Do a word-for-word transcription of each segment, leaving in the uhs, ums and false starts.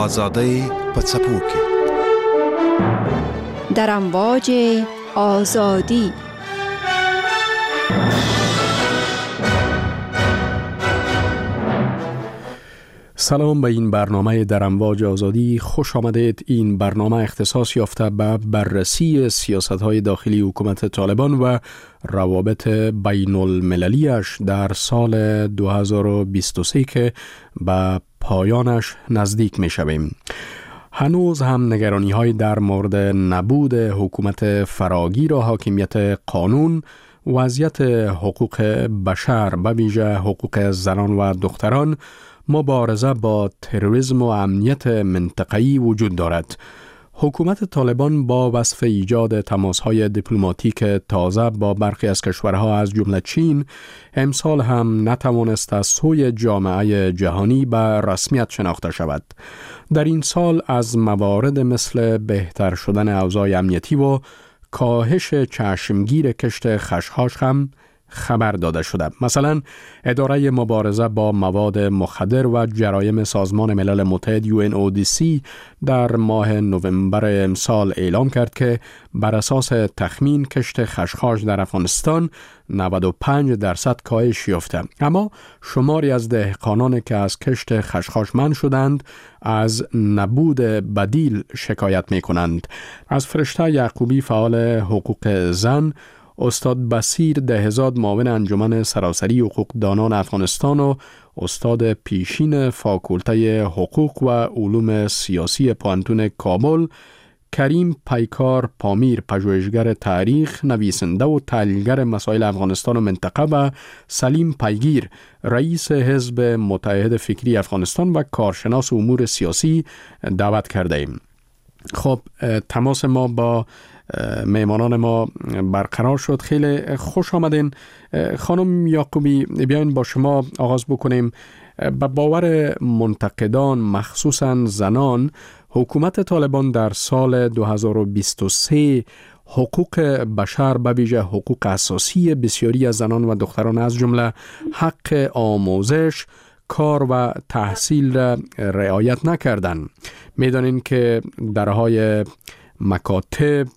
آزادی پڅپوکي در امواج آزادی. سلام به این برنامه در امواج آزادی، خوش آمدید. این برنامه اختصاص یافته به بررسی سیاست‌های داخلی حکومت طالبان و روابط بین المللیش در سال دو هزار و بیست و سه که به پایانش نزدیک می شویم. هنوز هم نگرانی‌های در مورد نبود حکومت فراگیر و حاکمیت قانون، وضعیت حقوق بشر به ویژه حقوق زنان و دختران، مبارزه با تروریسم و امنیت منطقه‌ای وجود دارد. حکومت طالبان با وصف ایجاد تماس‌های دیپلماتیک تازه با برخی از کشورها از جمله چین، امسال هم نتوانست از سوی جامعه جهانی به رسمیت شناخته شود. در این سال از موارد مثل بهتر شدن اوضاع امنیتی و کاهش چشمگیر کشت خشخاش هم خبر داده شده. مثلا اداره مبارزه با مواد مخدر و جرایم سازمان ملل متحد یو ان او دی سی در ماه نوامبر امسال اعلام کرد که بر اساس تخمین کشت خشخاش در افغانستان نود و پنج درصد کاهش یافته، اما شماری از دهقانان که از کشت خشخاش منع شدند از نبود بدیل شکایت می کنند. از فرشته یعقوبی فعال حقوق زن، استاد بصیر دهزاد معاون انجمن سراسری حقوق دانان افغانستان و استاد پیشین فاکولته حقوق و علوم سیاسی پوهنتون کابل، کریم پیکار پامیر پژوهشگر تاریخ، نویسنده و تحلیلگر مسائل افغانستان و منطقه، و سلیم پیگیر رئیس حزب متحد فکری افغانستان و کارشناس امور سیاسی دعوت کرده ایم. خب تماس ما با میمانان ما برقرار شد. خیلی خوش آمدین. خانم یعقوبی، بیاین با شما آغاز بکنیم. به باور منتقدان مخصوصاً زنان، حکومت طالبان در سال دو هزار و بیست و سه حقوق بشر به ویژه حقوق اساسی بسیاری از زنان و دختران از جمله حق آموزش، کار و تحصیل را رعایت نکردند. می‌دانید که درهای مکاتب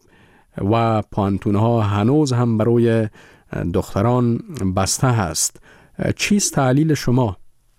و پوهنتون‌ها هنوز هم برای دختران بسته هست. چیست تعلیل شما؟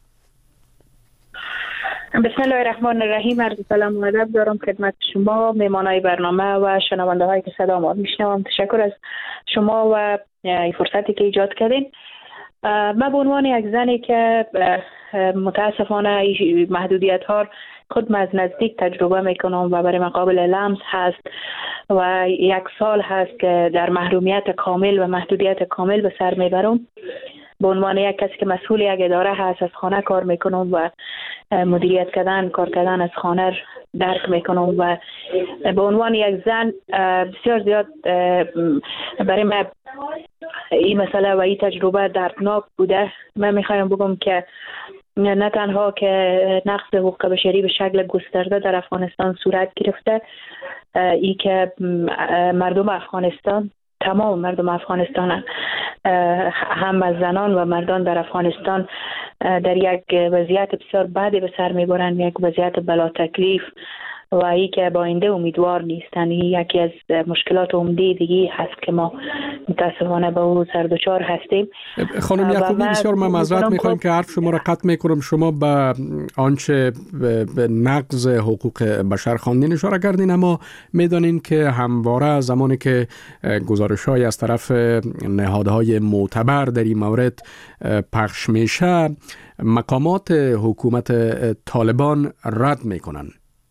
بسم الله الرحمن الرحیم. عرض سلام و ادب دارم خدمت شما، میمانای برنامه و شنونده هایی که صدا ما میشنوم. تشکر از شما و فرصتی که ایجاد کردین. من به عنوان یک زنی که متاسفانه محدودیت ها خود از نزدیک تجربه میکنم و برای من قابل لمس هست و یک سال هست که در محرومیت کامل و محدودیت کامل به سر میبرم. به عنوان یک کسی که مسئول یک اداره هست، از خانه کار میکنم و مدیریت کردن کار کردن از خانه درک میکنم و به عنوان یک زن بسیار زیاد برای من این مسئله و این تجربه دردناک بوده. من میخوایم بگم که نه تنها که نقض حقوق بشری به شکل گسترده در افغانستان صورت گرفته، ای که مردم افغانستان، تمام مردم افغانستان، هم از زنان و مردان در افغانستان در یک وضعیت بسیار بدی به سر میبرند، یک وضعیت بلا تکلیف و ای که با آینده امیدوار نیستن. یکی از مشکلات عمده دیگه هست که ما متاسفانه به او سر دچار هستیم. خانم یعقوبی، بسیار من معذرت میخوایم که حرف شما را قطع میکنم. شما به آنچه به نقض حقوق بشر خواندین اشاره کردین، اما میدانین که همواره زمانی که گزارش‌های از طرف نهادهای معتبر در این مورد پخش میشه، مقامات حکومت طالبان رد میکنن.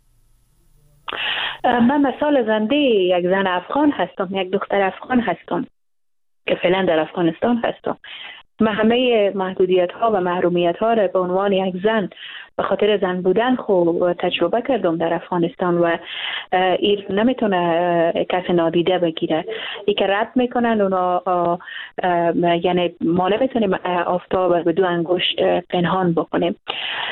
من مثال زنده یک زن افغان هستم، یک دختر افغان هستم که فعلا در افغانستان هستم. من همه محدودیت ها و محرومیت ها را به عنوان یک زن به خاطر زن بودن خوب تجربه کردم در افغانستان و این نمیتونه کسی نادیده بگیره. ای که رد میکنن اونا، یعنی ما نمیتونیم آفتاب به دو انگشت پنهان بکنیم.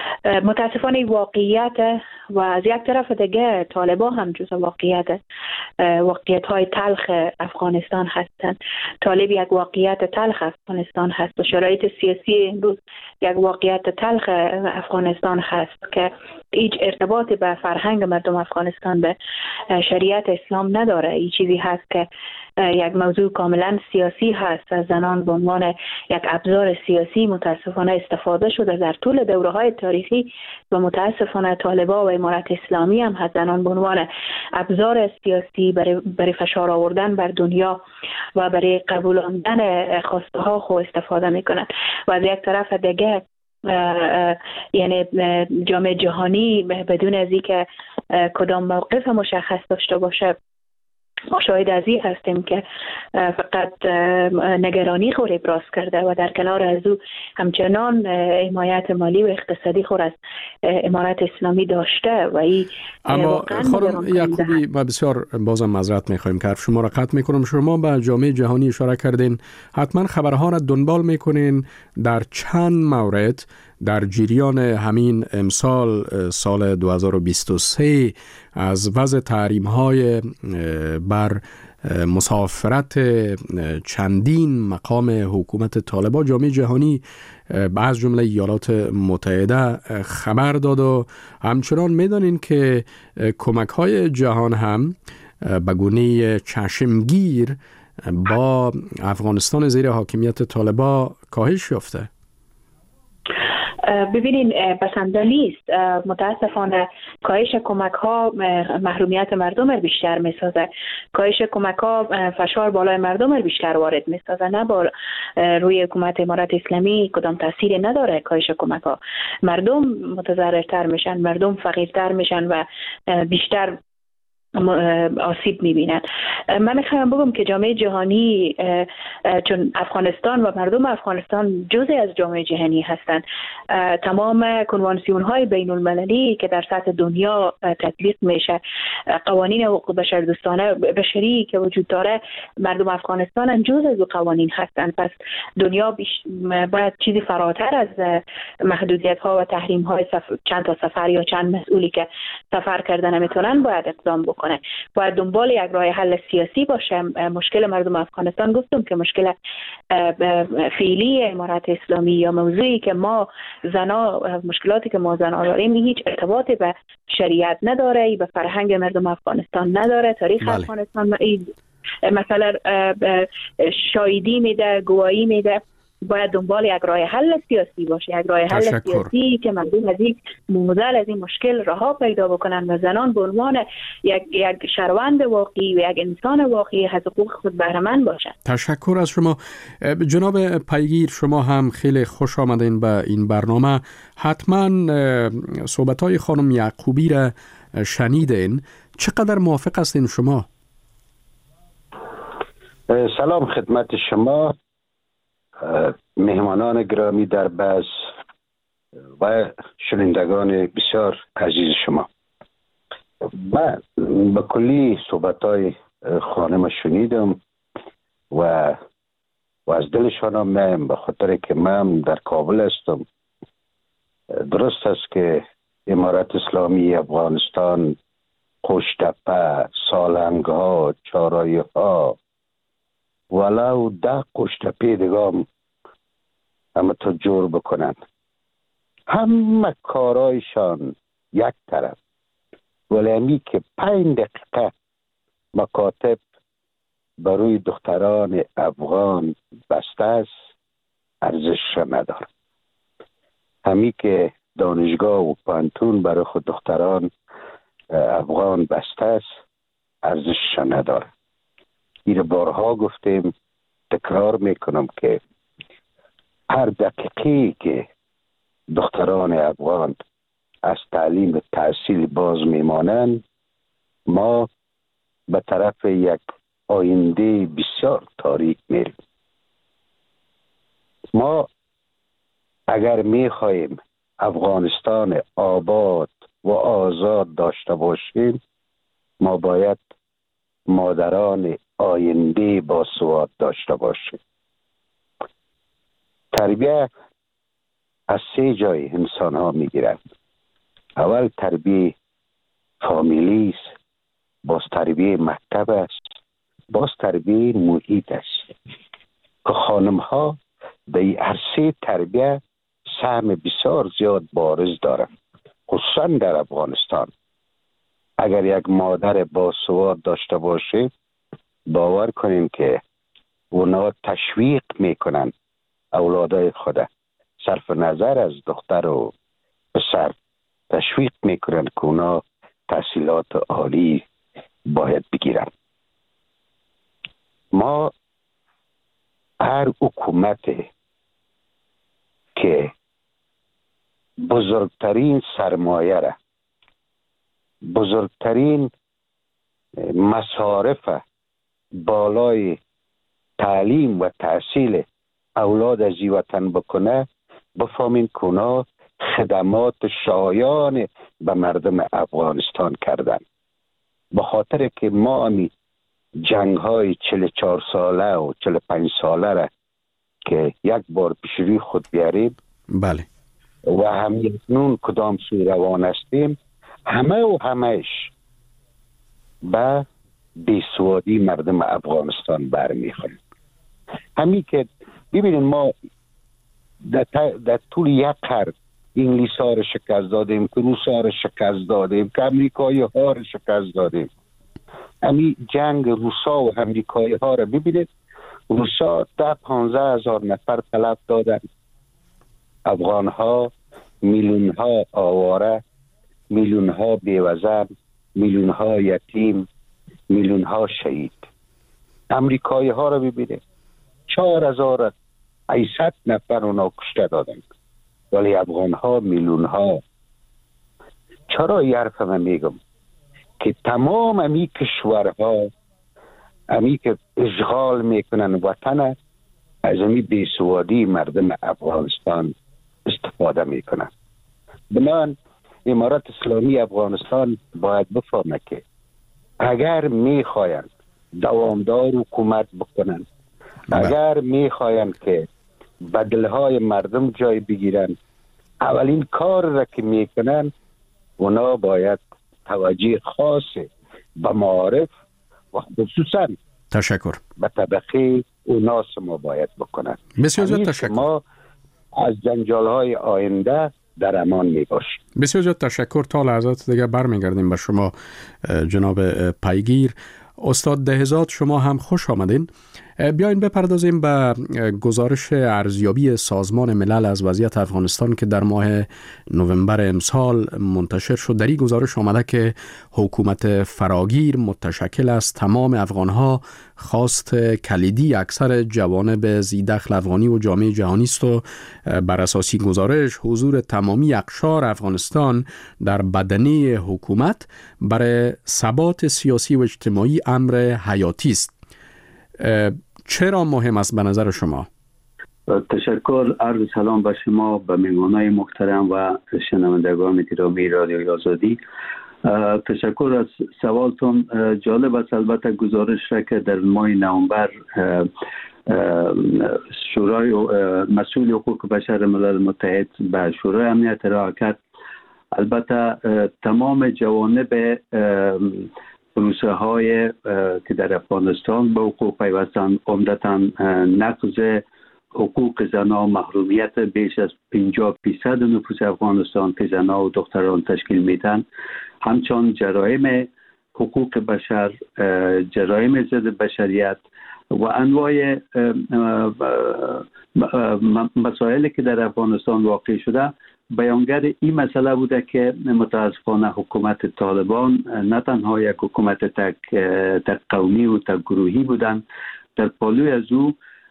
متاسفانه واقعیت و از یک طرف دیگه طالبان هم جزء واقعیت. واقعیت های تلخ افغانستان هستند. طالب یک واقعیت تلخ افغانستان هست و شرایط سیاسی امروز یک واقعیت تلخ افغانستان هست که هیچ ارتباط به فرهنگ مردم افغانستان به شریعت اسلام نداره. این چیزی هست که یک موضوع کاملا سیاسی هست. از زنان به عنوان یک ابزار سیاسی متاسفانه استفاده شده در طول دوره‌های تاریخی و متاسفانه طالبان و امارت اسلامی هم هست زنان به عنوان ابزار سیاسی برای, برای فشار آوردن بر دنیا و برای قبولوندن خواسته ها خو استفاده میکنند. و از یک طرف دیگه یعنی جامعه جهانی بدون از اینکه کدام موقف مشخص داشته باشه ما شاهد از این هستیم که فقط نگرانی خود ابراز کرده و در کنار از او همچنان حمایت مالی و اقتصادی خود از امارت اسلامی داشته و این اما خانم یعقوبی ما بسیار بازم معذرت میخوایم که شما را قطع میکنم. شما به جامعه جهانی اشاره کردین، حتما خبرها را دنبال میکنین. در چند مورد در جریان همین امسال سال دو هزار و بیست و سه از وضع تحریم‌های بر مسافرت چندین مقام حکومت طالبان جامعه جهانی از جمله ایالات متحده خبر داد و همچنان میدانین که کمک‌های جهان هم به گونه چشمگیر با افغانستان زیر حاکمیت طالبان کاهش یافته. ببینین بسنده نیست. متاسفانه کاهش کمک ها محرومیت مردم رو بیشتر می سازه. کاهش کمک ها فشار بالای مردم رو بیشتر وارد می سازه. نه با روی حکومت امارت اسلامی کدام تأثیری نداره. کاهش کمک ها مردم متضررتر میشن، مردم فقیرتر میشن و بیشتر آسیب میبینن. من میخوام بگم که جامعه جهانی چون افغانستان و مردم افغانستان جزء از جامعه جهانی هستند، تمام کنوانسیون های بین المللی که در سطح دنیا تطبیق میشه، قوانین حقوق بشر دوستانه بشری که وجود داره، مردم افغانستان جزء از قوانین هستند. پس دنیا بیش باید چیزی فراتر از محدودیت ها و تحریم های سفر، چند تا سفر یا چند مسئولی که سفر کردن نمیتونن باید اقدام بکنه. باید دنبال یک راه حل سیاسی باشه. مشکل مردم افغانستان گفتم که مشکل فعلی امارت اسلامی یا موضوعی که ما زنا مشکلاتی که ما زنا داریم هیچ ارتباطی به شریعت نداره، به فرهنگ مردم افغانستان نداره، تاریخ بله. افغانستان مثلا شاهدی میده، گواهی میده. باید دنبال یک راه حل سیاسی باشه، یک راه حل سیاسی که مردم از این موزل از این مشکل رها پیدا بکنن و زنان به عنوان یک یک شهروند واقعی و یک انسان واقعی از حقوق خود بهره مند باشند. تشکر از شما جناب پیگیر. شما هم خیلی خوش آمدین به این برنامه. حتما صحبت‌های خانم یعقوبی را شنیدین. چقدر موافق هستین شما؟ سلام خدمت شما، مهمانان گرامی در بحث و شنوندگان بسیار عزیز شما. من به کلی صحبت‌های خانم شنیدم و و از دلشان هم به خاطر که من در کابل هستم. درست است که امارت اسلامی افغانستان قشتپه، سالنگ‌ها، چارایی‌ها ولو ده قشتپه دیگه همه تا جور بکنن، همه کارایشان یک طرف، ولی همی که پنج دقیقه مکاتب بروی دختران افغان بسته است ارزش نداره. همی که دانشگاه و پانتون برای خود دختران افغان بسته است ارزش نداره. این بارها گفتیم، تکرار میکنم که هر دقیقه که دختران افغان از تعلیم تحصیل باز میمانند ما به طرف یک آینده بسیار تاریک میریم. ما اگر میخواهیم افغانستان آباد و آزاد داشته باشیم ما باید مادران آینده با سواد داشته باشیم. تربیه از سه جای انسان ها می گیرند. اول تربیه فامیلی است، باز تربیه مکتب است، باز تربیه محیط است که خانم ها در این عرصه تربیه سهم بسیار زیاد بارز دارند. خصوصا در افغانستان اگر یک مادر باسواد داشته باشه، باور کنین که اونا تشویق میکنن اولادای خود، صرف نظر از دختر و پسر، تشویق میکنن که اونا تحصیلات عالی باید بگیرن. ما هر حکومت که بزرگترین سرمایه را، بزرگترین مصارف بالای تعلیم و تحصیل اولاد از این وطن بکنه، بفهمین که اونا خدمات شایان به مردم افغانستان کردن. به خاطر که ما همی جنگ های چهل و چهار ساله و چهل و پنج ساله را که یک بار پیش روی خود بیاریم، بله، و همینون کدام سو روان هستیم، همه و همهش به بیسوادی مردم افغانستان برمیخوریم. همین که ببینید ما در, در طول یک قرن انگلیس ها رو شکست دادیم، که روس ها رو شکست دادیم، که امریکایی ها رو شکست دادیم. همین جنگ روس ها و امریکایی ها رو ببینید، روس ها ده پانزده هزار نفر طلب دادن، افغان ها میلیون ها آواره، میلیون ها بیوزن، میلیون ها یتیم، میلیون ها شهید. امریکایی ها رو ببینید، چهار هزار ایصد نفر اونا کشته دادن، ولی افغان ها میلیون ها. چرا این حرف من میگم؟ که تمام امی کشورها امی که اشغال میکنن وطن، از امی بیسوادی مردم افغانستان استفاده میکنن. بنابراین امارت اسلامی افغانستان باید بفهمه که اگر میخواین دوامدار حکومت بکنن، اگر میخواین که بدلهای مردم جای بگیرن، اولین کار را که میکنن اونا باید توجه خاص به معارف و خصوصا تشکر به طبقه اوناس ما باید بکنن. بسیار زیاد تشکر. ما از جنجال های آینده در امان می باشیم. بسیار زیاد تشکر. تا لحظات دیگه برمیگردیم به شما جناب پیگیر. استاد دهزاد، شما هم خوش آمدین. بیاین بپردازیم به گزارش ارزیابی سازمان ملل از وضعیت افغانستان که در ماه نوامبر امسال منتشر شد. در این گزارش آمده که حکومت فراگیر متشکل از تمام افغانها خواست کلیدی اکثر جوانب ذی‌دخل افغانی و جامعه جهانی است و بر اساس گزارش حضور تمامی اقشار افغانستان در بدنه حکومت برای ثبات سیاسی و اجتماعی امر حیاتی است. چرا مهم است به نظر شما؟ تشکر. عرض سلام به شما، به مهمانای محترم و شنوندگان گرامی رادیوی آزادی. تشکر از سوالتون. جالب است البته گزارش را که در ماه نوامبر شورای مسئول حقوق بشر ملل متحد به شورای امنیت ارائه کرد. البته تمام جوانب پروسه های که در افغانستان به حقوق پیوستند، عمدتاً نقض حقوق زنان، محرومیت بیش از پنجاه درصد نفوس افغانستان که زنان و دختران تشکیل میدن، همچنان جرایم حقوق بشر، جرایم ضد بشریت و انواع مسائلی که در افغانستان واقع شده، بیانگر این مسئله بوده که متاسفانه حکومت طالبان نه تنها یک حکومت تک, تک قومی و تک گروهی بودن، در پالوی از او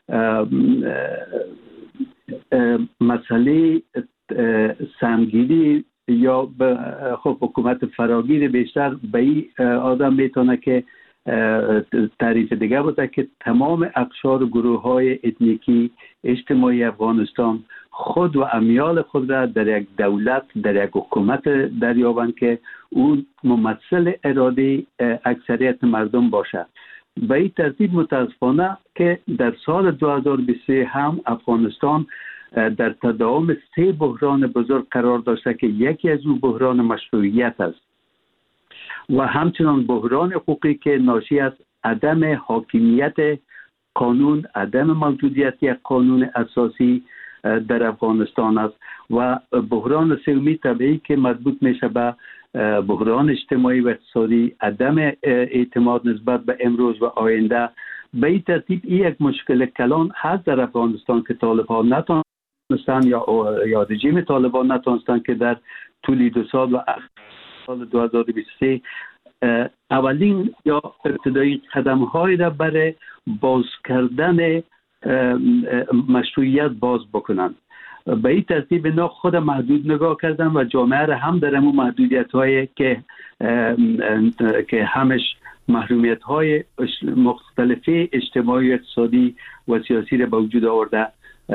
مسئله سمگیری یا خب حکومت فراگیر بیشتر به این آدم میتونه که تعریف دیگه بوده که تمام اقشار و گروه های اتنیکی اجتماعی افغانستان خود و امیال خود را در یک دولت، در یک حکومت دریابند که اون ممثل اراده اکثریت مردم باشه. به این ترتیب متاسفانه که در سال دو هزار و بیست و سه هم افغانستان در تداوم سه بحران بزرگ قرار داشته که یکی از اون بحران مشروعیت است. و همچنان بحران حقوقی که ناشی از عدم حاکمیت قانون، عدم موجودیت یک قانون اساسی در افغانستان است و بحران سومی طبیعی که مربوط میشه به بحران اجتماعی و اقتصادی، عدم اعتماد نسبت به امروز و آینده. به این ترتیب این یک مشکل کلان هست در افغانستان که طالبان نتونستن یا یا رژیم طالبان نتونستن که در طول دو سال و سال دو هزار و بیست و سه اولین یا ابتدایی قدم های را برای باز کردن مشروعیت باز بکنند. به این ترتیب اینا خود محدود نگاه کردن و جامعه را هم در امون محدودیت های که که همش محرومیت های مختلفی اجتماعی، اقتصادی و سیاسی را به وجود آورده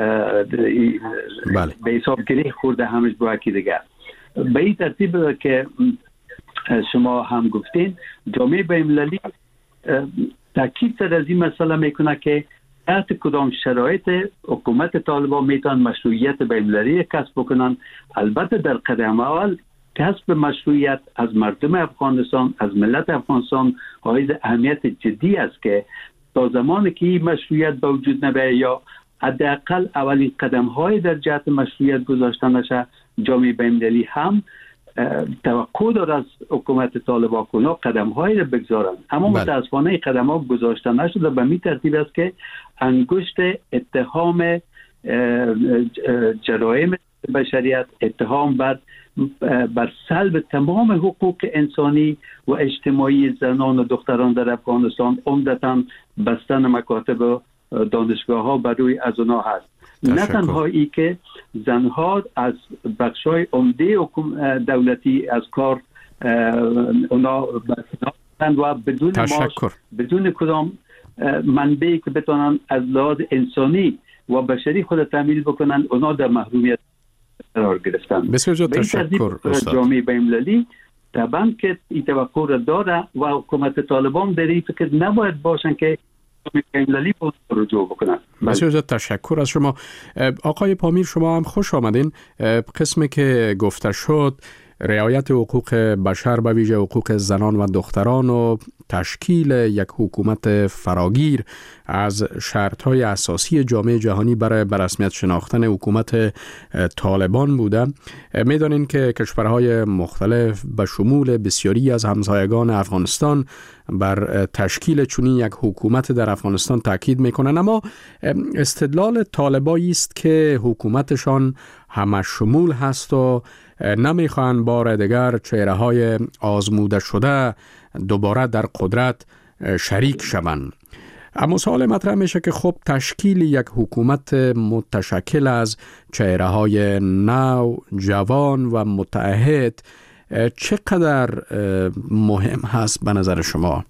بله. به حساب گیری خورده همش با یکی دیگر. به این ترتیب که شما هم گفتین، جامعه بین‌المللی تاکید سر از این مسئله میکنه که تحت کدام شرایط حکومت طالبان میتونن مشروعیت بین‌المللی کسب بکنن. البته در قدم اول کسب مشروعیت از مردم افغانستان، از ملت افغانستان حائز اهمیت جدی است که تا زمانی که این مشروعیت به وجود نبیاید یا حداقل اولین قدم های در جهت مشروعیت گذاشته نشه، جامعه بین‌المللی هم توقع داره از حکومت طالبان که قدم هایی را بگذارند. اما متاسفانه این قدم ها گذاشته نشده. به می ترتیب است که انگشت اتهام جرایم بشریت، اتهام بر بر سلب تمام حقوق انسانی و اجتماعی زنان و دختران در افغانستان، عمدتاً بستن مکاتب و دانشگاه ها بر روی از اونها هست. نه تنها ای که زنها از بخشای عمده دولتی از کار اونا برکنار و بدون ماش، بدون کدام منبعی که بتونن از لحاظ انسانی و بشری خود تامین بکنن، اونا در محرومیت قرار گرفتن. بسیار زیاد تشکر استاد. جامعه بین‌المللی طبعا که این توقع را داره و حکومت طالبان در این فکر نباید باشن که بین‌المللی بود رجوع بکنن. بسیار زیاد تشکر از شما. آقای پامیر، شما هم خوش آمدین. قسمی که گفته شد رعایت حقوق بشر به ویژه حقوق زنان و دختران و تشکیل یک حکومت فراگیر از شرط‌های اساسی جامعه جهانی برای بررسمیت شناختن حکومت طالبان بوده. می‌دانید که کشورهای مختلف به شمول بسیاری از همسایگان افغانستان بر تشکیل چنین یک حکومت در افغانستان تاکید می‌کنند، اما استدلال طالبانی است که حکومتشان همه شمول هست و نمیخوان بار دیگر چهره‌های آزموده شده دوباره در قدرت شریک شوند. اما سوال مطرح میشه که خب تشکیل یک حکومت متشکل از چهره‌های نو، جوان و متعهد چقدر مهم هست به نظر شما؟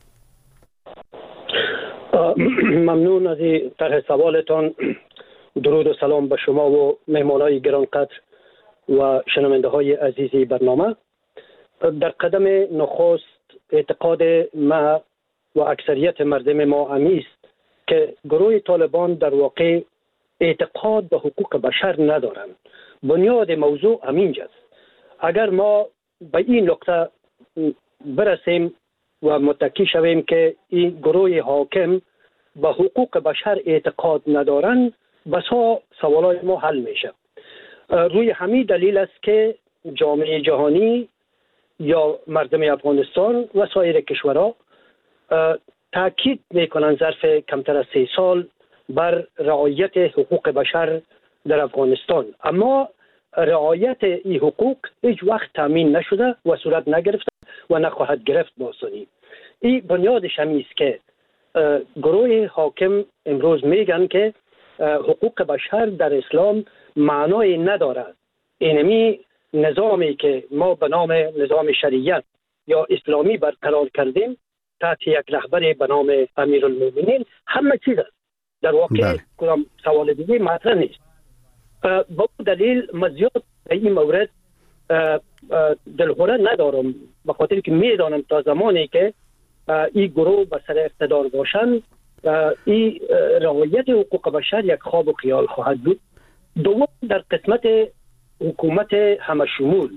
ممنون از این طرح سوالتان. درود و سلام به شما و مهمانای گرانقدر و شنونده های عزیزی برنامه. در قدم نخست اعتقاد ما و اکثریت مردم ما امیست که گروه طالبان در واقع اعتقاد به حقوق بشر ندارند. بنیاد موضوع همینجاست. اگر ما به این نقطه برسیم و متکی شویم که این گروه حاکم به حقوق بشر اعتقاد ندارند، بسا سوالای ما حل میشه. روی همین دلیل است که جامعه جهانی یا مردم افغانستان و سایر کشورها تاکید میکنن ظرف کمتر از سه سال بر رعایت حقوق بشر در افغانستان، اما رعایت این حقوق هیچ وقت تامین نشده و صورت نگرفته و نخواهد گرفت با آسانی. این بنیادش همین است که گروه حاکم امروز میگن که حقوق بشر در اسلام معنای ندارد. اینمی نظامی که ما به نام نظام شریعت یا اسلامی برقرار کردیم تحت یک رهبر به نام امیرالمومنین همه چیز است. در واقع کدام سوال دیگه مطرح نیست. با دلیل مزیاد به این مورد دلخوره ندارم، به خاطر که میدانم تا زمانی که این گروه به سر اقتدار باشند این رعایت حقوق بشر یک خواب و خیال خواهد بود. دوم، در قسمت حکومت همه شمول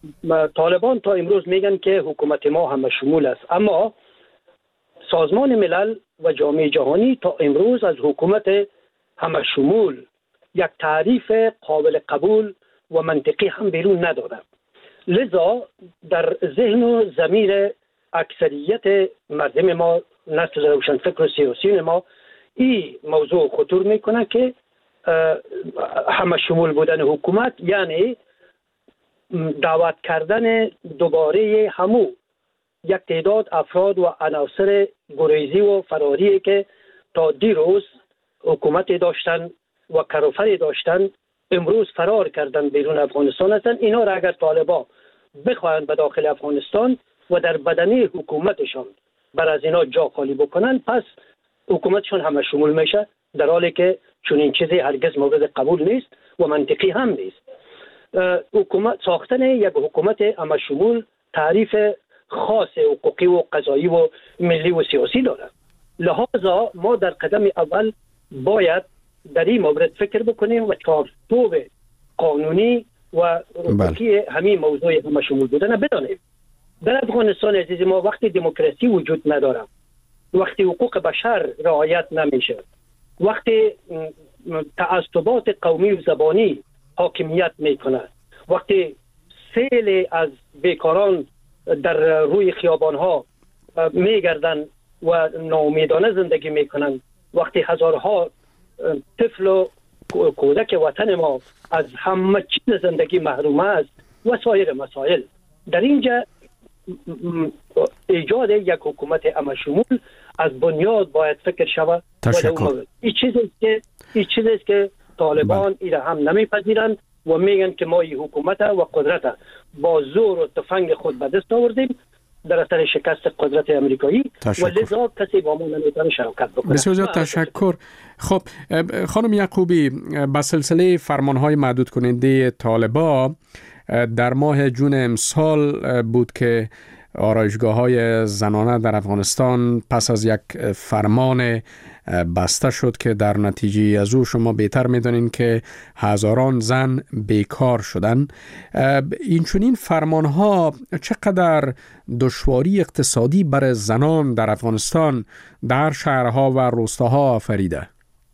طالبان تا امروز میگن که حکومت ما همه شمول است، اما سازمان ملل و جامعه جهانی تا امروز از حکومت همه شمول یک تعریف قابل قبول و منطقی هم بیرون نداده. لذا در ذهن و ضمیر اکثریت مردم ما، نسل روشنفکر و سیاسیون ما، این موضوع خطور میکنه که همه شمول بودن حکومت یعنی دعوت کردن دوباره همو یک تعداد افراد و عناصر گریزی و فراری که تا دیروز حکومت داشتن و کروفری داشتن امروز فرار کردن بیرون افغانستان هستند. اینا را اگر طالبان بخواهند به داخل افغانستان و در بدنه حکومتشان بر از اینا جا خالی بکنن، پس حکومتشان همه شمول میشه، در حالی که چون این چیزی هرگز مورد قبول نیست و منطقی هم نیست. حکومت ساختن یک حکومت همه شمول تعریف خاص حقوقی و قضایی و ملی و سیاسی دارد. لذا ما در قدم اول باید در این مورد فکر بکنیم و چارچوب قانونی و حقوقی همین موضوع همه شمول بودن بدانیم. در افغانستان عزیز ما وقتی دموکراسی وجود نداره، وقتی حقوق بشر رعایت نمیشه، وقتی تعصبات قومی و زبانی حاکمیت میکنه، وقتی سیل از بیکاران در روی خیابانها میگردن و ناامیدانه زندگی میکنن، وقتی هزارها طفل و کودک وطن ما از همه چیز زندگی محروم است و سایر مسائل، در اینجا ایجاد یک حکومت همه شمول از بنیاد باید فکر شود. تشکر. این چیزی که این چیزی که طالبان این هم نمیپذیرند و میگن که ما این حکومت و قدرت با زور و تفنگ خود به دست آوردیم در اثر شکست قدرت امریکایی و لذا کسی با ما نمیتونه شراکت بکنه. بسیار زیاد تشکر. خب خانم یعقوبی، به سلسله فرمانهای محدود کننده طالبان در ماه جون امسال بود که آرایشگاه‌های زنانه در افغانستان پس از یک فرمان بسته شد که در نتیجه از او شما بهتر می‌دانین که هزاران زن بیکار شدن. این چنین فرمان‌ها چقدر دشواری اقتصادی برای زنان در افغانستان در شهرها و روستاها آفریده؟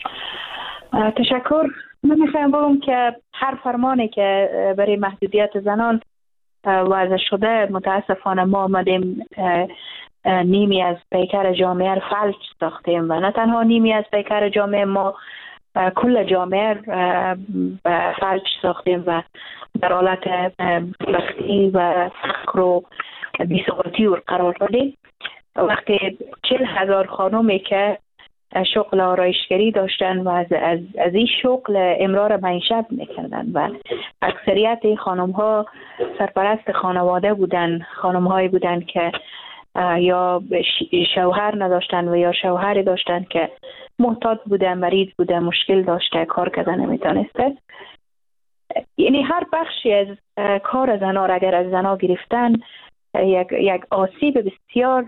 تشکر. من میخوایم بگم که هر فرمانی که برای محدودیت زنان وضع شده متاسفانه ما آمدیم نیمی از پیکر جامعه را فلج ساختیم و نه تنها نیمی از پیکر جامعه، ما کل جامعه را فلج ساختیم و در حالت بختی و فقر و بی‌ثباتی قرار دادیم. وقتی چهل هزار خانومی که شغل آرایشگری داشتن و از, از, از این شغل امرار معیشت میکردن و اکثریت خانم ها سرپرست خانواده بودن، خانم هایی بودن که یا شوهر نداشتن و یا شوهری داشتن که محتاج بوده، مریض بوده، مشکل داشته، کار کردن نمیتونسته. یعنی هر بخشی از کار زنها را اگر از زنها گرفتن یک یک آسیب بسیار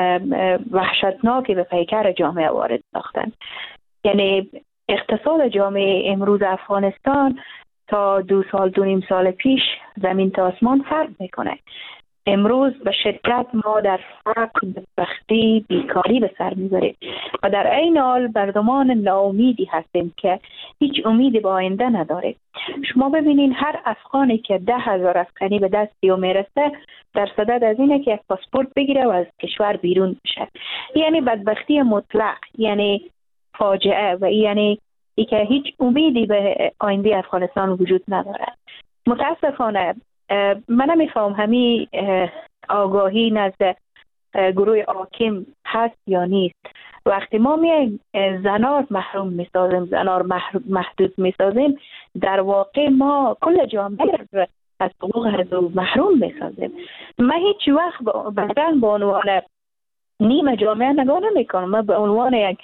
وحشتناکی به پیکر جامعه وارد ساختن. یعنی اقتصاد جامعه امروز افغانستان تا دو سال دو نیم سال پیش زمین تا آسمان فرق میکنه. امروز به شدت ما در فقر، بدبختی، بیکاری به سر میبریم و در این حال مردمان ناامیدی هستیم که هیچ امیدی به آینده نداره. شما ببینین هر افغانی که ده هزار افغانی به دستی و میرسه در صدد از اینه که یک پاسپورت بگیره و از کشور بیرون بشه. یعنی بدبختی مطلق، یعنی فاجعه و یعنی ای که هیچ امیدی به آینده افغانستان وجود نداره. متاسفانه من نمیفهم همین آگاهی نزد گروه حاکم هست یا نیست. وقتی ما میایم زنار محروم میسازیم، زنار محدود میسازیم، در واقع ما کل جامعه از حقوق هر محروم میسازیم. من هیچ وقت به به عنوان نیم جامعه نگاه نمیکنم. من به عنوان یک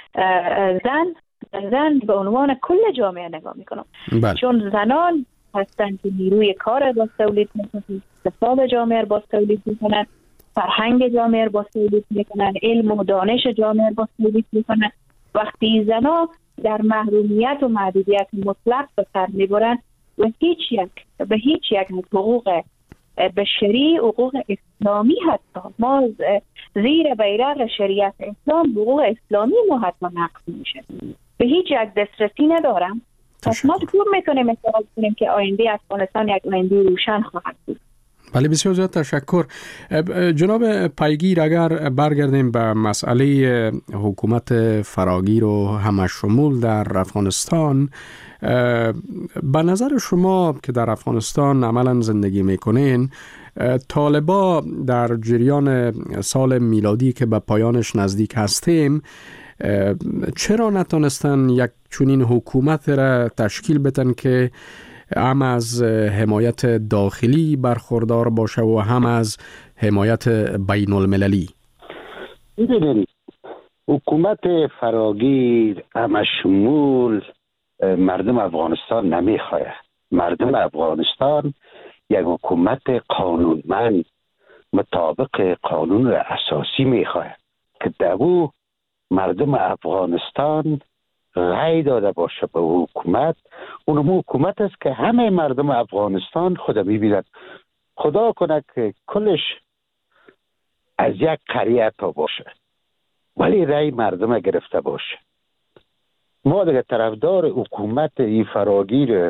زن زن به عنوان کل جامعه نگاه میکنم. بله. چون زنان هستند که نیروی کار با تولید میکنن، اقتصاد جامعه با تولید میکنن، فرهنگ جامعه با تولید میکنن، علم و دانش جامعه با تولید میکنن. وقتی زنان در محرومیت و محدودیت مطلق به سر میبرند و هیچ یک به هیچ یک حقوق بشری، حقوق اسلامی، حتی ما زیر بیرق شریعت اسلام حقوق اسلامی ما حتما نقض میشه. به هیچ یک دسترسی ندارم. پس ما چطور میتونیم اعتراض کنیم که آینده افغانستان یک آینده روشن خواهد بود؟ بله، بسیار زیاد تشکر. جناب پیگیر، اگر برگردیم به مسئله حکومت فراگیر و همشمول در افغانستان، به نظر شما که در افغانستان عملا زندگی میکنین، طالبا در جریان سال میلادی که به پایانش نزدیک هستیم چرا نتونستن یک چنین حکومت را تشکیل بدن که هم از حمایت داخلی برخوردار باشه و هم از حمایت بین المللی؟ ببینید، حکومت فراگیر همشمول مردم افغانستان نمیخواه. مردم افغانستان یک حکومت قانونمند مطابق قانون اساسی میخواه که در او مردم افغانستان رای داده باشه به حکومت. اونم حکومت است که همه مردم افغانستان خود میبینند. خدا کنه که کلش از یک قریه تا باشه ولی رای مردم گرفته باشه. ما دیگه طرفدار حکومت ای فراگیر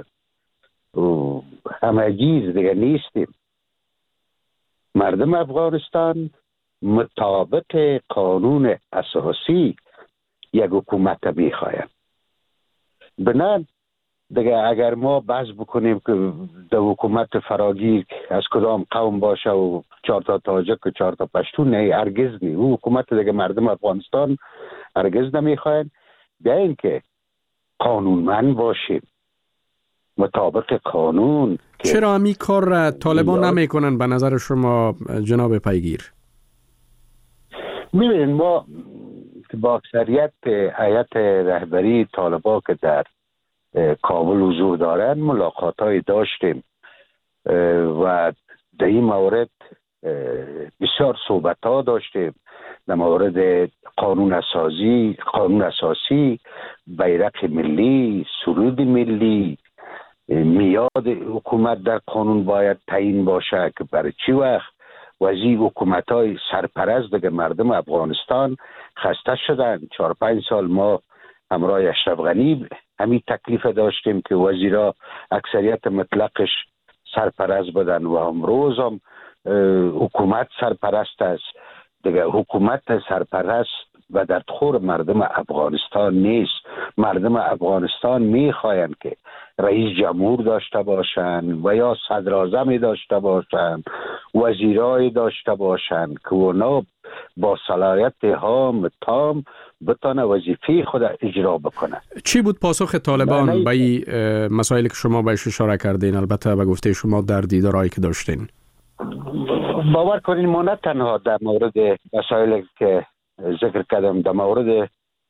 همگیز دیگه نیستیم. مردم افغانستان مطابق قانون اساسی یک حکومت میخوایم. بنان دیگه اگر ما بحث بکنیم که در حکومت فراگیر از کدام قوم باشه و چهار تا تاجک و چهار تا پشتون، نه، هرگز نی. او حکومت دیگه مردم افغانستان هرگز نمیخواین. بیا این که قانونمند باشیم مطابق قانون. چرا همی کار را طالبان نمیکنن به نظر شما جناب پیگیر؟ میبینید، ما با اکثریت هیئت رهبری طالبان که در کابل حضور دارن ملاقات های داشتیم و در این مورد بسیار صحبت ها داشتیم در مورد قانون اساسی، قانون اساسی، بیرق ملی، سرود ملی، میاد حکومت در قانون باید تعیین باشه که برای چی وقت وزیر حکومت های سرپرست دیگه مردم افغانستان خسته شدن. چهار پنج سال ما همراه اشرف غنی همین تکلیف داشتیم که وزیرا اکثریت مطلقش سرپرست بدن و امروز هم حکومت سرپرست است دیگه. حکومت سرپرست و در خور مردم افغانستان نیست. مردم افغانستان میخواین که رئیس جمهور داشته باشن و یا صدراعظمی داشته باشن، وزیرای داشته باشن که اونا با صلاحیت هام تام بتانه وظیفه خود اجرا بکنه. چی بود پاسخ طالبان به این مسائلی که شما بهش اشاره کردین؟ البته به گفته شما در دیدارهایی که داشتین. باور کنین ما نه تنها در مورد مسائلی که ذکر کردم، در مورد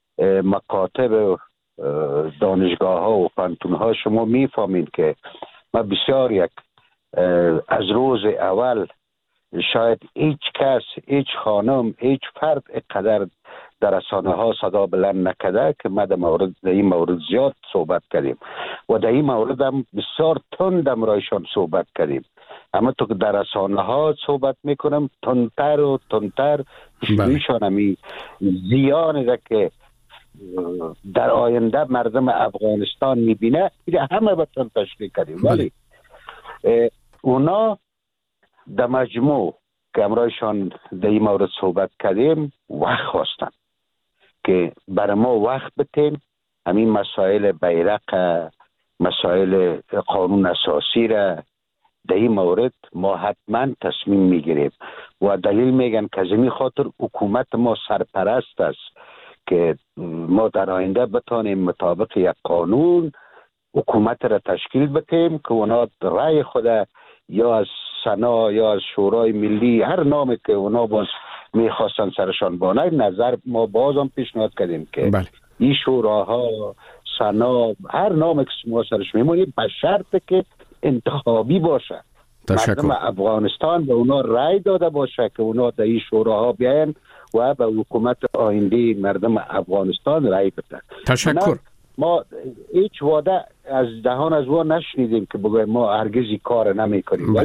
مکاتب دانشگاه ها و پانتون ها شما میفهمین که ما بسیار یک از روز اول شاید هیچ کس، هیچ خانم، هیچ فرد اقدر در رسانه ها صدا بلند نکده که ما در مورد در این مورد زیاد صحبت کردیم و در این مورد هم بسیار تند امرایشان صحبت کردیم. اما تو که در رسانه ها صحبت میکنم تندتر و تندتر شویشان همی زیانی ده که در آینده مردم افغانستان میبینه همه بطن تشریح کردیم. ولی اونا در مجموع که امرایشان در این مورد صحبت کردیم وقت خواستن که برای ما وقت بتیم همین مسائل بیرق، مسائل قانون اساسی را در این مورد ما حتما تصمیم میگیریم و دلیل میگن که از این خاطر حکومت ما سرپرست است که ما در آینده بتانیم مطابق یک قانون حکومت را تشکیل بدیم که اونا رای خود یا از سنا یا از شورای ملی هر نامی که اونا باز میخواستن سرشان بانه نظر ما باز هم پیشنهاد کردیم که بله. این شوراها، سنا، هر نامی که ما سرش میمونیم به شرط که انتخابی باشه. مردم افغانستان به اونا رای داده باشه که اونا در این شوراها بیاین و به حکومت آینده مردم افغانستان رای بدن. تشکر. ما هیچ وعده از دهان از او نشنیدیم که بگویم ما هرگز این کار نمی کنیم، ولی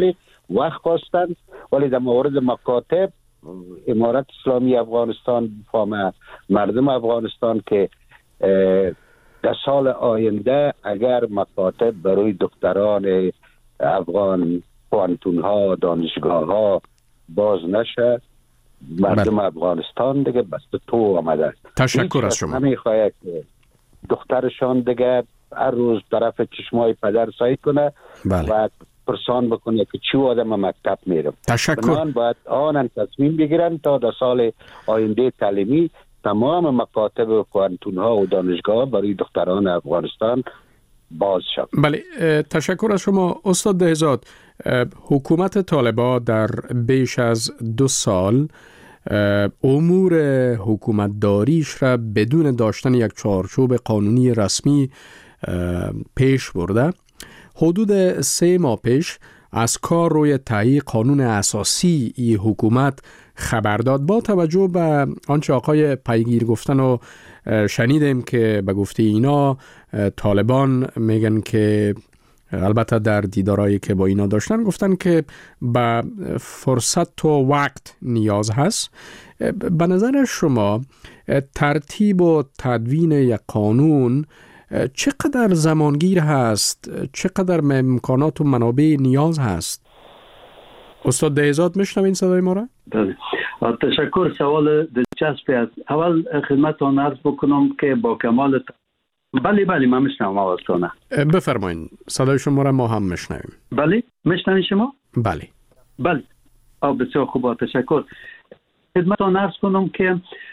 وقت خواستند، ولی در مورد مکاتب امارت اسلامی افغانستان فهم مردم افغانستان که در سال آینده اگر مکاتب برای دکتران افغان پوانتون ها دانشگاه ها باز نشه، مردم بله. افغانستان دیگه بس تو آمده. تشکر از شما. نمیخواید که دخترشان دیگه هر روز طرف چشمای پدر سعی کنه بله. و پرسان بکنه که چی آدم مکتب میرم. تشکر. بنان باید آنن تصمیم بگیرن تا در سال آینده تعلیمی تمام مکاتب و پوانتون ها و دانشگاه برای دختران افغانستان باز شد. بله، تشکر از شما استاد دهزاد. حکومت طالبان در بیش از دو سال امور حکومت داریش را بدون داشتن یک چارچوب قانونی رسمی پیش برده. حدود سه ماه پیش از کار روی تهیه قانون اساسی ای حکومت خبر داد. با توجه به آنچه آقای پیگیر گفتن و شنیدیم که به گفته اینا طالبان میگن که البته در دیدارایی که با اینا داشتن گفتن که به فرصت و وقت نیاز هست. به نظر شما ترتیب و تدوین یک قانون چقدر زمانگیر هست؟ چقدر امکانات و منابع نیاز هست؟ استاد دهزاد میشنوین صدای ما را؟ بله. تشکر. سوال دلچسپی است. اول خدمتتان عرض بکنم که با کمال بله بله من میشنوم آوازتونه. بفرمایید. صدای شما را ما هم میشنویم. بله میشنوین شما؟ بله. بله. آه بسیار خوب. تشکر. خدمتتان عرض کنم که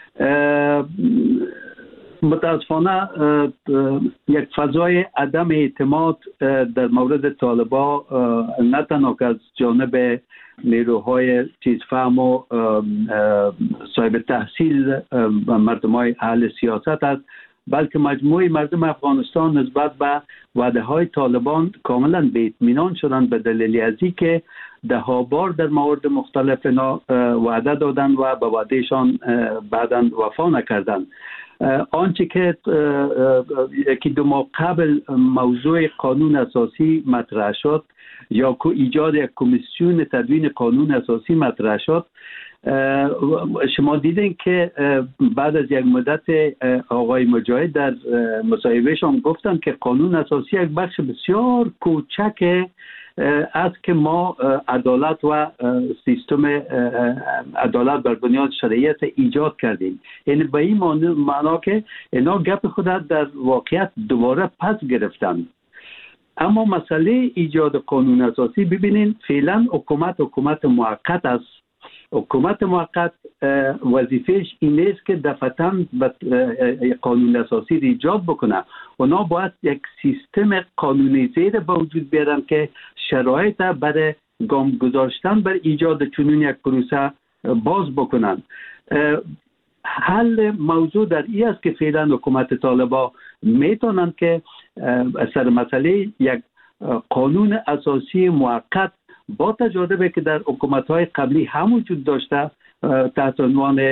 متاسفانه یک فضای عدم اعتماد در مورد طالبان نه تنها از جانب نیروهای چیزفهم و صاحب تحصیل و مردمای اهل سیاست است، بلکه مجموعه مردم افغانستان نسبت به وعده های طالبان کاملا به اطمینان شدند، به دلیل ازی که ده ها بار در موارد مختلف اینا وعده دادن و به وعدهشان بعداً وفا نکردند. آنچه که یکی دو ماه قبل موضوع قانون اساسی مطرح شد یا که ایجاد یک کمیسیون تدوین قانون اساسی مطرح شد، شما دیدین که بعد از یک مدت آقای مجاهد در مصاحبهشان گفتن که قانون اساسی یک بخش بسیار کوچک است که ما عدالت و سیستم عدالت بر بنیاد شرعیت ایجاد کردیم. یعنی به این معنا که اینا گپ خود در واقعیت دوباره پس گرفتن. اما مسئله ایجاد قانون اساسی ببینین فعلا حکومت حکومت موقت است. حکومت موقت وظیفهش این است که دفعتاً قانون اساسی را ایجاد بکنه. اونا باید یک سیستم قانونی زیر به وجود بیارن که شرایط برای گام گذاشتن بر ایجاد چنین یک پروسه باز بکنن. حل موضوع در این است که فعلا حکومت طالبان میتونن که سر مسئله یک قانون اساسی موقت با تجربه که در حکومت‌های قبلی هم وجود داشته تحت عنوان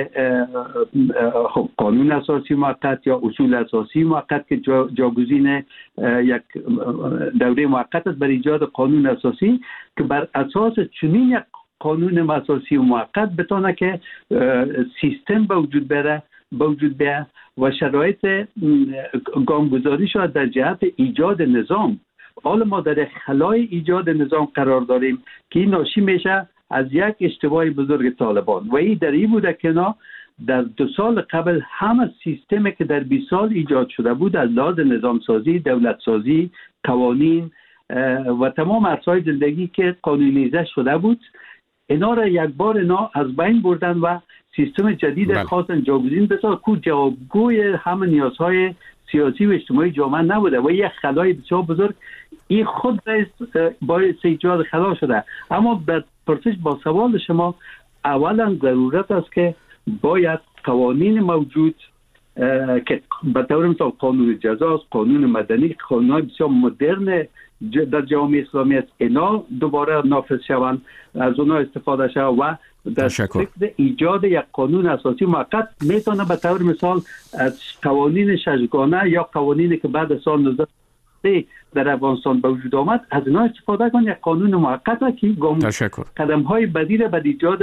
قانون اساسی موقت یا اصول اساسی موقت که جاگزین یک دوره موقت است، بر ایجاد قانون اساسی که بر اساس چنین یک قانون اساسی موقت بتونه که سیستم به وجود بیاره به وجود بیاره و شرایط گامگذاری شود در جهت ایجاد نظام. حالا ما در خلای ایجاد نظام قرار داریم که این ناشی میشه از یک اشتباه بزرگ طالبان و این در این بوده که نا در دو سال قبل همه سیستمی که در بیست سال ایجاد شده بود از لحاظ نظام سازی، دولت سازی، قوانین و تمام اصلاح زندگی که قانونیزه شده بود، اینا را یک بار اینا از بین بردن و سیستم جدید بله. خواستن جاگزین بسازن که جوابگوی همه نیازهای سیاسی و اجتماعی جامعه نبوده و یک خلای بسیار بزرگ این خود باعث ایجاد خلا شده. اما در پرسش با سوال شما اولا ضرورت است که باید قوانین موجود که به طور مثال قانون جزاست، قانون مدنی، قانون‌های بسیار مدرن در جامعه اسلامی است، اینا دوباره نافذ شوند، از اونها استفاده شود و در فکر ایجاد یک قانون اساسی موقت میتونه به طور مثال از قوانین ششگانه یا قوانینی که بعد از سال نوزده سه در افغانستان به وجود آمد، از اینا استفاده کن. یک قانون موقت است که قدم های بدیل به ایجاد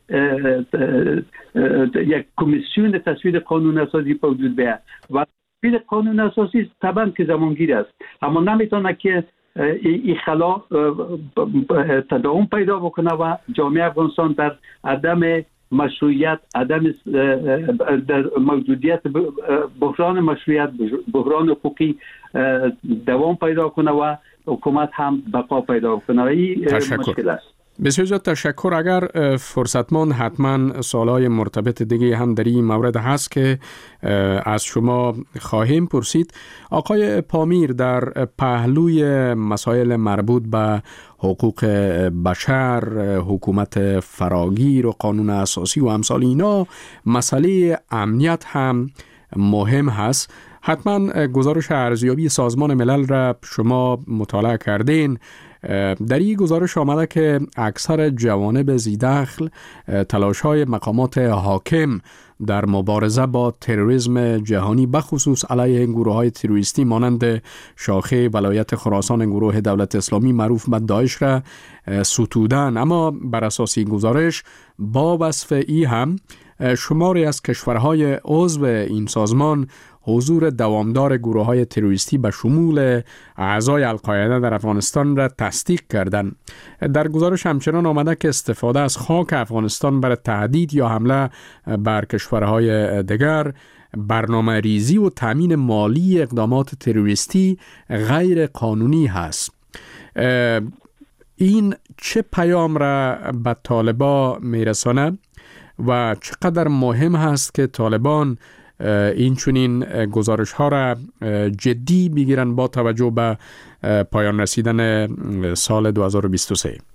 یک کمیسیون تصویب قانون اساسی به وجود بیاید و تصویب قانون اساسی طبعا که زمانگیر است، اما نمیتونه که این خلا تداوم پیدا بکنه و جامعه افغانستان در عدم مشروعیت، عدم در موجودیت بحران مشروعیت، بحران حقوقی دوام پیدا کنه و حکومت هم بقا پیدا کنه. این مشکل است. بسیار زیاد تشکر. اگر فرصتمان حتما سوالای مرتبط دیگه هم در این مورد هست که از شما خواهیم پرسید. آقای پامیر، در پهلوی مسائل مربوط به حقوق بشر، حکومت فراگیر و قانون اساسی و امثال اینا، مسئله امنیت هم مهم هست. حتما گزارش ارزیابی سازمان ملل را شما مطالعه کردین. در این گزارش آمده که اکثر جوانب ذی‌دخل تلاش‌های مقامات حاکم در مبارزه با تروریسم جهانی بخصوص علیه این گروه‌های تروریستی مانند شاخه ولایت خراسان گروه دولت اسلامی معروف به داعش را ستودن. اما بر اساس این گزارش با وصف ای هم شماری از کشورهای عضو این سازمان حضور دوامدار گروه‌های تروریستی به شمول اعضای القاعده در افغانستان را تصدیق کردند. در گزارش همچنان آمده که استفاده از خاک افغانستان برای تهدید یا حمله بر کشورهای دیگر، برنامه ریزی و تامین مالی اقدامات تروریستی غیر قانونی هست. این چه پیام را به طالبان میرسانه و چقدر مهم هست که طالبان این چونین گزارش ها را جدی بگیرن با توجه به پایان رسیدن سال دو هزار و بیست و سه؟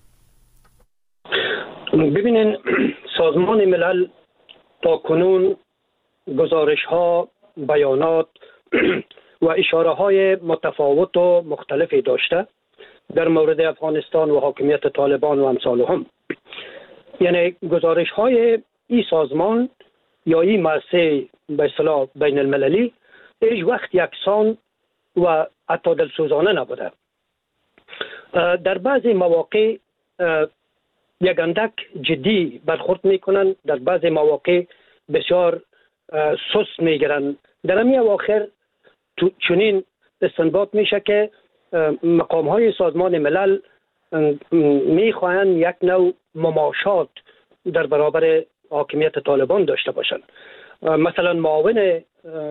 ببینین، سازمان ملل تا کنون گزارش ها، بیانات و اشاره های متفاوت و مختلفی داشته در مورد افغانستان و حاکمیت طالبان و امثالهم. یعنی گزارش های این سازمان یا این مؤسسه به اصطلاح بین المللی هیچ وقت یکسان و حتی دلسوزانه نبوده. در بعضی مواقع یک اندک جدی برخورد میکنن، در بعضی مواقع بسیار سست میگیرن. در همین اواخر چنین استنباط میشه که مقام های سازمان ملل میخواهند یک نوع مماشات در برابر حاکمیت طالبان داشته باشند. مثلا معاون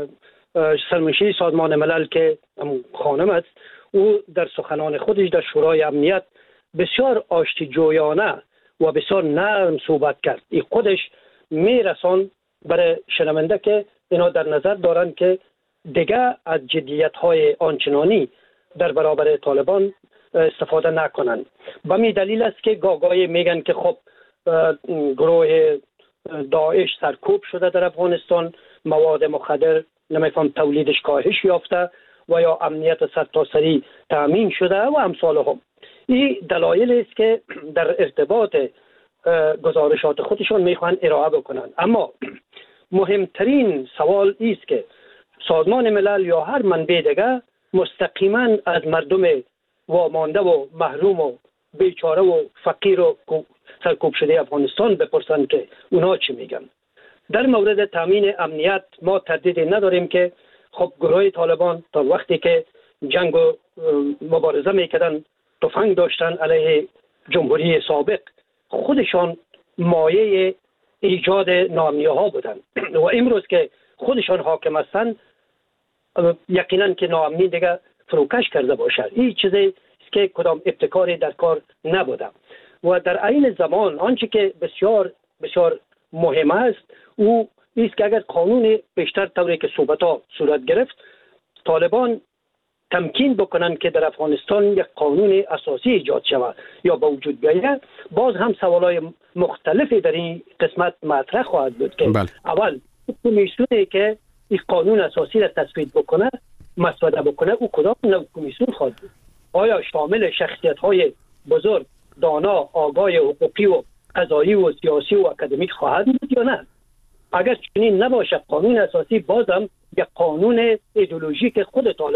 سرمنشی سازمان ملل که خانم است، او در سخنان خودش در شورای امنیت بسیار آشتی جویانه و بسیار نرم صحبت کرد. این خودش میرسان برای شنونده که اینا در نظر دارند که دیگه از جدیت های آنچنانی در برابر طالبان استفاده نکنند. به می دلیل است که گاگای میگن که خب گروه داعش سرکوب شده در افغانستان، مواد مخدر نمیفهم تولیدش کاهش یافته و یا امنیت سرتاسری تامین شده و امثال هم. این دلایل است که در ارتباط گزارشات خودشان میخوان ارائه بکنن. اما مهمترین سوال است که سازمان ملل یا هر منبع دیگه مستقیما از مردم وامانده و محروم و بیچاره و فقیر و سرکوب شده افغانستان بپرسن که اونا چی میگن. در مورد تامین امنیت ما تردیدی نداریم که خب گروه طالبان تا وقتی که جنگ و مبارزه میکردن، تفنگ داشتن علیه جمهوری سابق، خودشان مایه ایجاد ناامنیه ها بودن و امروز که خودشان حاکم هستند یقینا که ناامنی دیگه فروکش کرده باشد. این چیزی که کدام ابتکاری در کار نبوده. و در عین زمان آنچه که بسیار بسیار مهم است او است که اگر قانون بیشتر طوری که صحبت ها صورت گرفت، طالبان تمکین بکنن که در افغانستان یک قانون اساسی ایجاد شود یا به وجود بیاید، باز هم سوالای مختلفی در این قسمت مطرح خواهد بود که بل. اول کمیسیونی که این قانون اساسی را تصویب بکنه، مسوده بکنه، او کدام نوع کمیسیون خواهد بود؟ آیا شامل شخصیت های بزرگ، دانا، آگاه حقوقی و قضایی و سیاسی و اکادمیک خواهد بود یا نه؟ اگر چنین نباشه، قانون اساسی بازم یک قانون ایدئولوژیک خود طالبان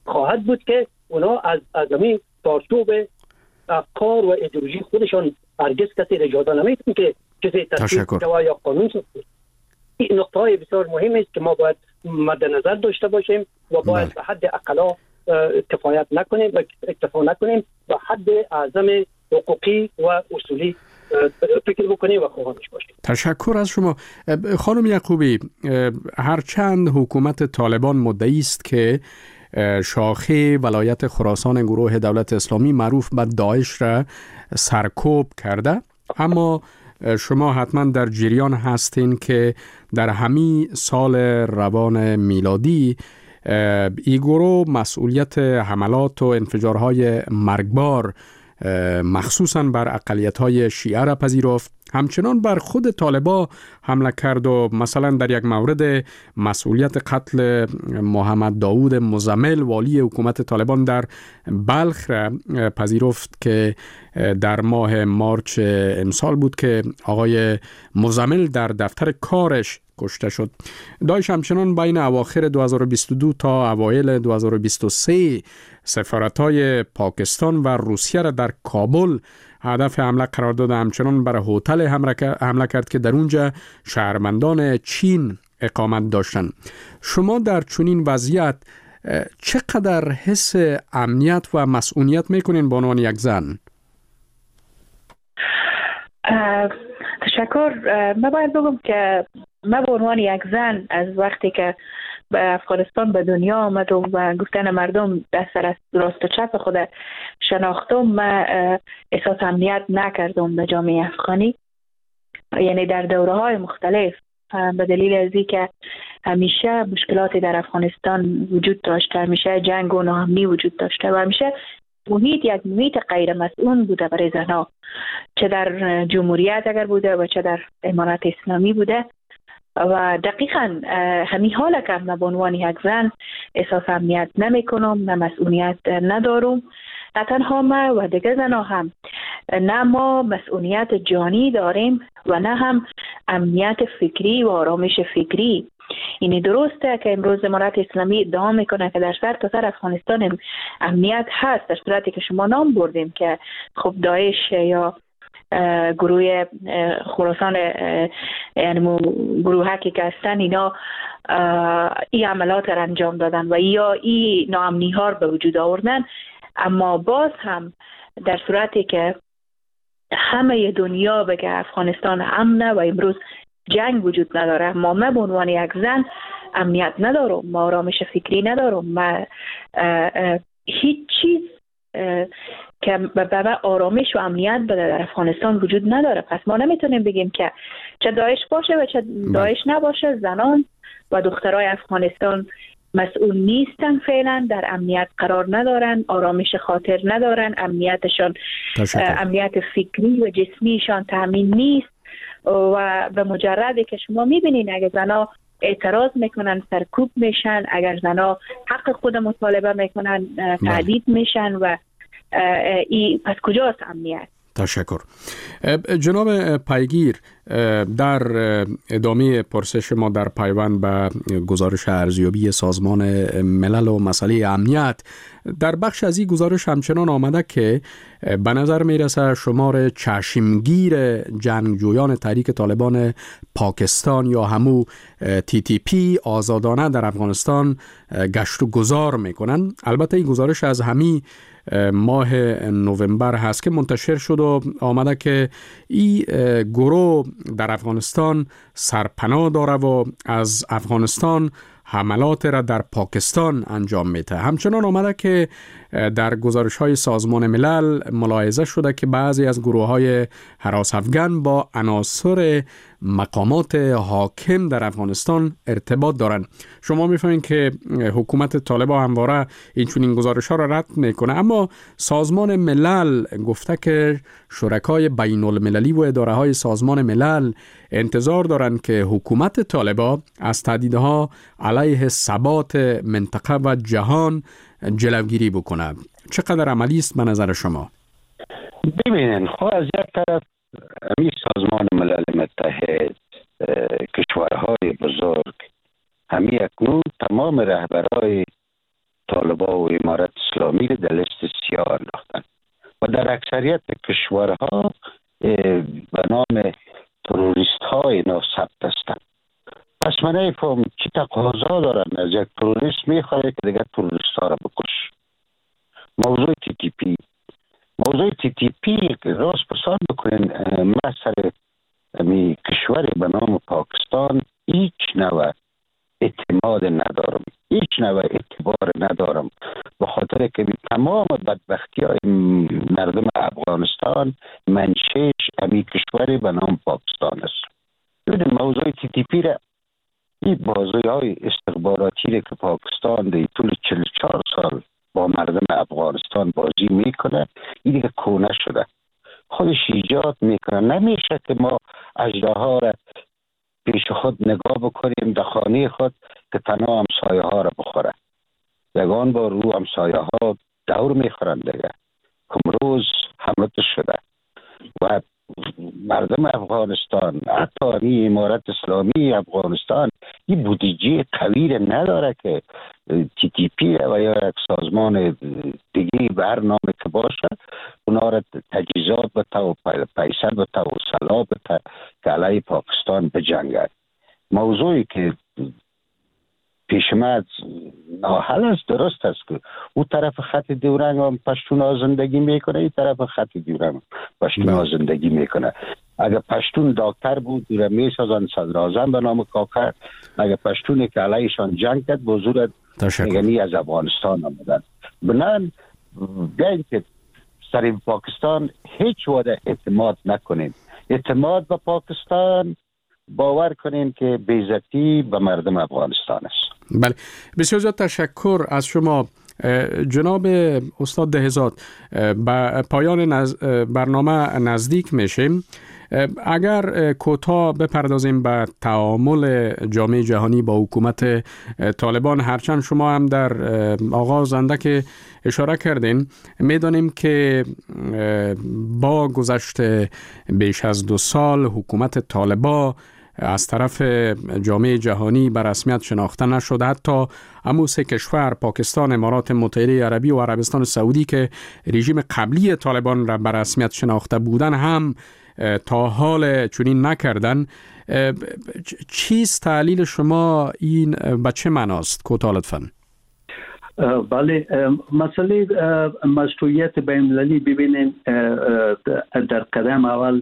خواهد بود که اونا از از زمین چارچوب افکار و ایدئولوژی خودشان هرگز کسی اجازه نمیدن که چیزی تصویب شود یا قانون شود. این نقطه های بسیار مهم است که ما باید مد نظر داشته باشیم و باید به حد اقلا کفایت نکنیم و اکتفا نکنیم و حد اعظم حقوقی و اصولی فکر بکنیم و خواهانش باشیم. تشکر از شما. خانم یعقوبی، هرچند حکومت طالبان مدعی است که شاخه ولایت خراسان گروه دولت اسلامی معروف به داعش را سرکوب کرده، اما شما حتما در جریان هستین که در همین سال روان میلادی این گروه مسئولیت حملات و انفجارهای مرگبار مخصوصاً بر اقلیت‌های شیعه را پذیرفت، همچنان بر خود طالبا حمله کرد و مثلا در یک مورد مسئولیت قتل محمد داود مزمل والی حکومت طالبان در بلخ را پذیرفت که در ماه مارچ امسال بود که آقای مزمل در دفتر کارش کشته شد. داعش همچنان بین اواخر دو هزار و بیست و دو تا اوایل دو هزار و بیست و سه سفارت‌های پاکستان و روسیه را در کابل هدف حمله قرار داد. همچنان بر هتل حمله کرد که در اونجا شهروندان چین اقامت داشتند. شما در چنین وضعیت چقدر حس امنیت و مسئولیت میکنین به عنوان یک زن؟ تشکر. من باید بگم که من به عنوان یک زن از وقتی که به افغانستان به دنیا آمدم و گفتن مردم دست سر راست و چپ خود شناختم، من احساس امنیت نکردم به جامعه افغانی، یعنی در دوره های مختلف، به دلیل از اینکه همیشه مشکلاتی در افغانستان وجود داشته، همیشه جنگ و ناامنی وجود داشته و همیشه محیط یک محیط غیر مسئول بوده برای زنها، چه در جمهوریت اگر بوده و چه در امارت اسلامی بوده. و دقیقاً همین حاله که من به عنوان یک زن احساس امنیت نمی کنم، نه مسئولیت ندارم، نه تنها ما و دیگه زنها هم، نه ما مسئولیت جانی داریم و نه هم امنیت فکری و آرامش فکری. اینی درسته که امروز امارت اسلامی ادعا میکنه که در سر تا سر افغانستان امنیت هست، در صورتی که شما نام بردیم که خب داعش یا گروه خراسان، یعنی گروه که هستن، اینا این عملات را انجام دادن و یا این ناامنی ها به وجود آوردن. اما باز هم در صورتی که همه دنیا بگه افغانستان امنه و امروز جنگ وجود نداره، ما من به عنوان یک زن امنیت ندارم، ما آرامش فکری ندارم، ما هیچ چیز که به من آرامش و امنیت بده در افغانستان وجود نداره. پس ما نمیتونیم بگیم که چه داعش باشه و چه داعش نباشه، زنان و دخترای افغانستان مسئول نیستن، فعلا در امنیت قرار ندارن، آرامش خاطر ندارن، امنیتشان امنیت فکری و جسمیشان تامین نیست. و به مجردی که شما میبینین اگر زنا اعتراض میکنن سرکوب میشن، اگر زنا حق خود مطالبه میکنن تهدید میشن و ای پس کجاست امنیت؟ تشکر. جناب پیگیر، در ادامه پرسش ما در پیوند به گزارش ارزیابی سازمان ملل و مسئله امنیت، در بخش از این گزارش همچنان آمده که به نظر میرسه شمار چشمگیر جنگجویان تحریک طالبان پاکستان یا همو تی تی پی آزادانه در افغانستان گشت و گذار میکنن. البته این گزارش از همین ماه نوامبر هست که منتشر شد و آمده که این گروه در افغانستان سرپناه داره و از افغانستان حملات را در پاکستان انجام میده. همچنان آمده که در گزارش های سازمان ملل ملاحظه شده که بعضی از گروه های هراس افغان با عناصر مقامات حاکم در افغانستان ارتباط دارند. شما میفهمین که حکومت طالبان همواره این چنین گزارش ها را رد میکنه، اما سازمان ملل گفته که شرکای بین المللی و اداره های سازمان ملل انتظار دارند که حکومت طالبان از تهدیدها علیه ثبات منطقه و جهان جلوگیری بکنه. چقدر عملی است به نظر شما؟ ببینین، خب از یک طرف همین سازمان ملل متحد، کشورهای بزرگ، همین اکنون تمام رهبرهای طالبان و امارت اسلامی در لیست سیاه انداختن و در اکثریت کشورها به نام تروریست های اینا ثبت هستند. پس من نمی‌فهمم چی تقاضا دارن از یک تروریست میخواد که دیگه تروریست ها را بکش. موضوع تی تی پی موضوع تی تی پی راست پسان بکنین، مسئله می کشوری به نام پاکستان هیچ نوع اعتماد ندارم، هیچ نوع اعتبار ندارم، به خاطر که تمام بدبختی های مردم افغانستان منشأش امی کشوری به نام پاکستان است. ببینید موضوع تی تی پی را، این بازی های استخباراتی را که پاکستان در طول چهل و چهار سال با مردم افغانستان بازی میکنه، این دیگه کونه شده، خودش ایجاد میکنه. نمیشه که ما اژدها را پیش خود نگاه بکنیم در خانه خود که تنها همسایه ها را بخوره. یگان با رو همسایه ها دور میخورن دیگه. کمروز حملت شده و مردم افغانستان، حتی این امارت اسلامی افغانستان، این بودجه قوی نداره که تی تی پی و یا یک سازمان دیگه برنامه که باشه اونا را تجهیزات بده و پیسه بده و سلاح بده که علیه پاکستان بجنگد. موضوعی که پیش من ناحل است، درست است که او طرف خط دیورنگ هم پشتون ها زندگی میکنه، این طرف خط دیورنگ پشتون ها زندگی میکنه. اگر پشتون دکتر بود دیره میسازن صدراعظم به نام کاکر، اگر پشتونی که علیهشان جنگ کرد بزرگ نگنی از افغانستان آمدن. بنان بیاییم که سر پاکستان هیچ وعده اعتماد نکنیم. اعتماد به پاکستان باور کنیم که بیزتی به مردم افغانستان است. بله، بسیار زیاد تشکر از شما جناب استاد دهزاد. به پایان نز... برنامه نزدیک میشیم. اگر کوتاه بپردازیم به تعامل جامعه جهانی با حکومت طالبان، هرچند شما هم در آغاز اندک اشاره کردین، میدانیم که با گذشت بیش از دو سال حکومت طالبان از طرف جامعه جهانی به رسمیت شناخته نشد. حتی همون سه کشور، پاکستان، امارات متحده عربی و عربستان سعودی که رژیم قبلی طالبان را به رسمیت شناخته بودن، هم تا حال چنین نکردن. چیست تعلیل شما؟ این به چه معناست؟ کوتاه لطفاً. بله، مسئله مشروعیت بین‌المللی ببینید، در قدم اول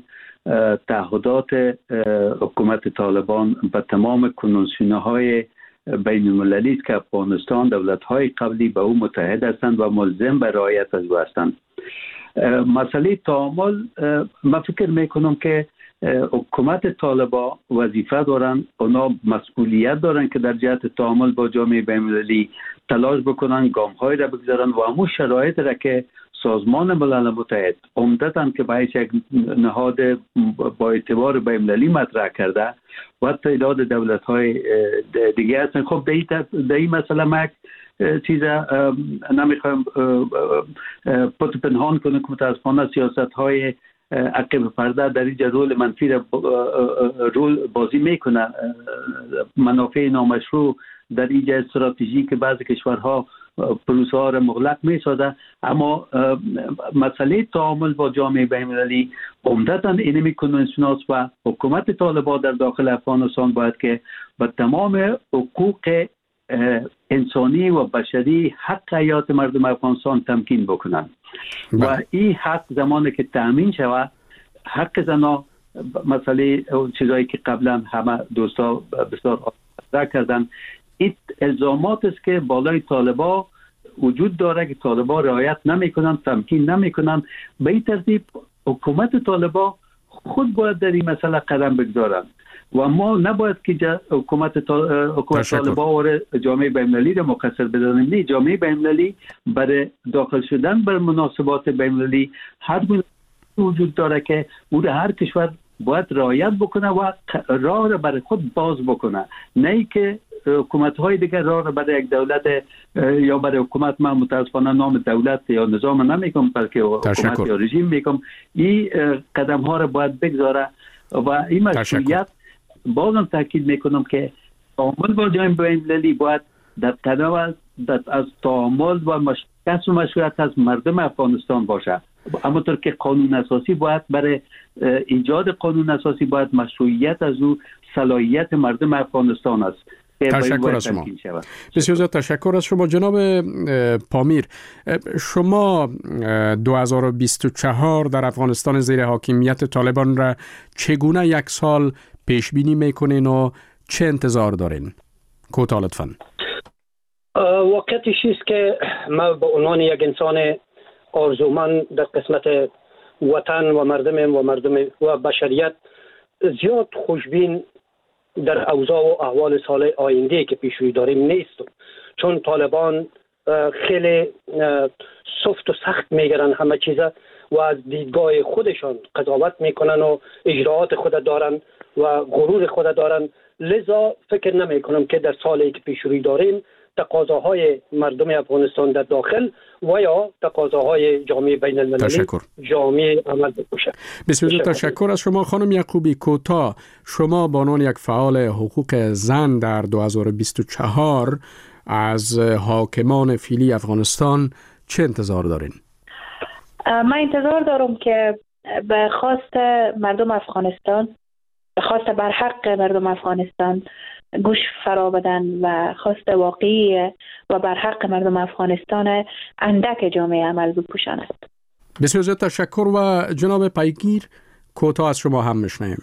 تعهدات حکومت طالبان به تمام کنوانسیون‌های بین‌المللی که افغانستان دولت‌های قبلی به او متحد هستند و ملزم به رعایت از او هستند. مسئله تعامل، من فکر میکنم که حکومت طالبان وظیفه دارن، اونا مسئولیت دارن که در جهت تعامل با جامعه بین‌المللی تلاش بکنن، گام‌های را بگذارن و همون شرایط را که سازمان ملل متحد عمدتاً که باید یک نهاد با اعتبار بین‌المللی مطرح کرده و تعداد دولت‌های دیگه هستن. خب در این مسئله ما چیز نمیخوایم پت پنهان کنه که متاسفانه سیاست‌های عقب پرده در این رول منفی را رول بازی میکنه. منافع نامشروع در این استراتژی که بعضی کشورها پروسه ها را مغلق میسازه. اما مسئله تعامل با جامعه بین‌المللی عمدتاً اینمی کنوانسیون است و حکومت طالبان در داخل افغانستان باید که به تمام حقوق انسانی و بشری، حق حیات مردم افغانستان تمکین بکنند و این حق زمانی که تأمین شود، حق زنا، مسئله چیزایی که قبلا همه دوستا بسیار آزاد کردن، این الزامات است که بالای طالبان وجود داره که طالبان رعایت نمیکنن، تمکین نمیکنن. به این ترتیب حکومت طالبان خود باید در این مسئله قدم بگذارند و ما نباید که حکومت طالبان حکومت طالبان و جامعه بین‌المللی را مقصر بدانیم. نه، جامعه بین‌المللی برای داخل شدن بر مناسبات بین‌المللی هر گونه وجود داره که او هر کشور باید رعایت بکنه و راه را برای خود باز بکنه، نه که حکومت های دیگر راه را برای یک دولت یا برای حکومت، من متاسفانه نام دولت یا نظام نمیگم بلکه حکومت یا رژیم میگم، این قدم ها را باید بگذاره و این مسئولیت بازم تاکید میکنم که تعامل با جامعه بین‌المللی باید در تناول از تعامل و مش... کسب و مشروعیت از مردم افغانستان باشه. اما طور که قانون اساسی باید برای ایجاد قانون اساسی باید مشروعیت از او صلاحیت مردم افغانستان است. تشکر از شما. بسیار زیاد تشکر از شما جناب پامیر. شما دو هزار و بیست و چهار در افغانستان زیر حاکمیت طالبان را چگونه یک سال پیش بینی میکنین و چه انتظار دارین؟ کوتاه لطفاً. واقعیتش است که ما به عنوان یک انسان آرزومند در قسمت وطن و مردم و مردم و بشریت زیاد خوشبین در اوضاع و احوال سال آینده که پیش روی داریم نیستم، چون طالبان خیلی سفت و سخت میگیرن همه چیزا و از دیدگاه خودشان قضاوت میکنن و اجراعات خود دارن و غرور خود دارن. لذا فکر نمی کنم که در سالی که پیش روی داریم تقاضاهای مردم افغانستان در داخل و یا تقاضاهای جامعه بین المللی جامعه عمل بکشه. بسیار تشکر از شما خانم یعقوبی. کوتاه، شما به عنوان یک فعال حقوق زن در دو هزار و بیست و چهار از حاکمان فعلی افغانستان چه انتظار دارین؟ من انتظار دارم که به خواست مردم افغانستان، به خواست بر حق مردم افغانستان گوش فرا بدن و خواست واقعی و بر حق مردم افغانستان اندک جامعه عمل بپوشاند. بسیار زیاد تشکر. و جناب پیگیر کوتاه از شما هم میشنیم.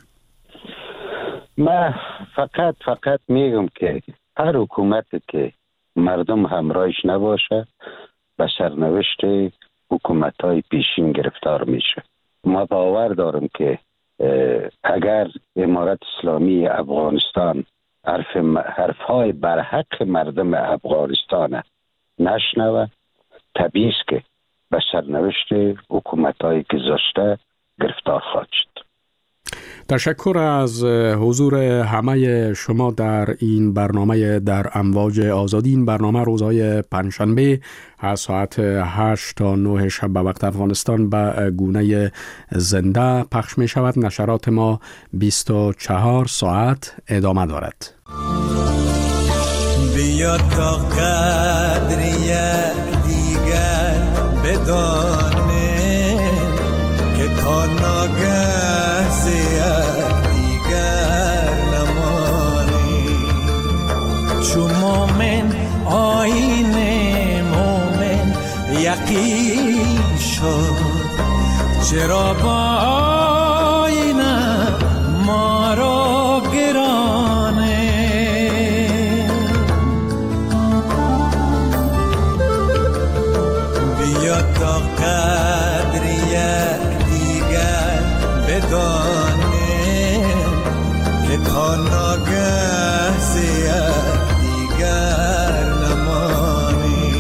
من فقط فقط میگم که هر حکومتی که مردم همراهش نباشه به سرنوشت حکومت‌های پیشین گرفتار میشه. ما باور دارم که اگر امارت اسلامی افغانستان حرف حرف‌های بر حق مردم افغانستان نشنوه، طبیعی است که به سرنوشت حکومت‌های گذشته گرفتار خواهد شد. تشکر از حضور همه شما در این برنامه در امواج آزادی. این برنامه روزهای پنجشنبه از ساعت هشت تا نه شب به وقت افغانستان به گونه زنده پخش می شود. نشرات ما بیست و چهار ساعت ادامه دارد. بیا تا قدری دیگر بدانه که تا ناگه زیاد دیگر نمانی، چو مومن آیین مومن یقین شد، چرا با آینه ما را گرانه. بیا تا قدری دیگر بدانه که تا ناگه زیاد دیگر نمانی.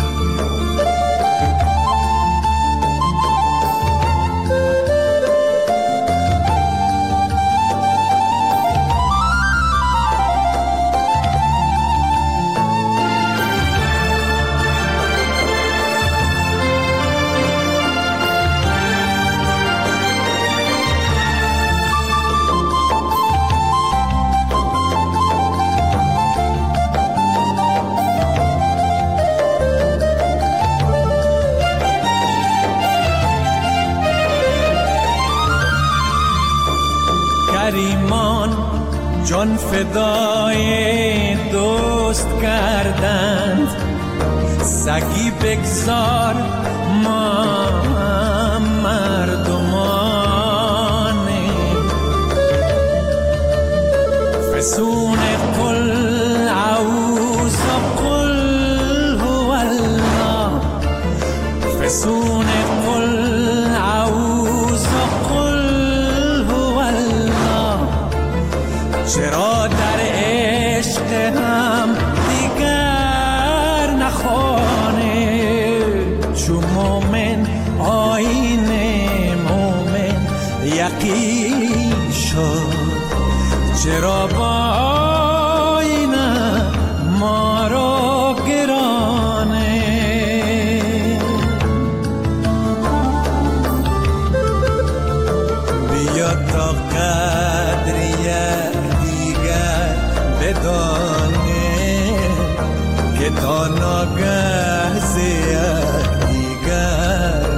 کریمان جان فدای دوست کردند، سگی بگذار ما مردمانه. فسون قل اعوذ قل هو الله، فسون قل اعوذ قل هو الله. چرا در عشق هم دیگر نخوانه، چو مومن آیین مومن یقین شد، چرا با آینه ما را گرانه. بیا تا قدری دیگر بدانه تا ناگه زیاد دیگر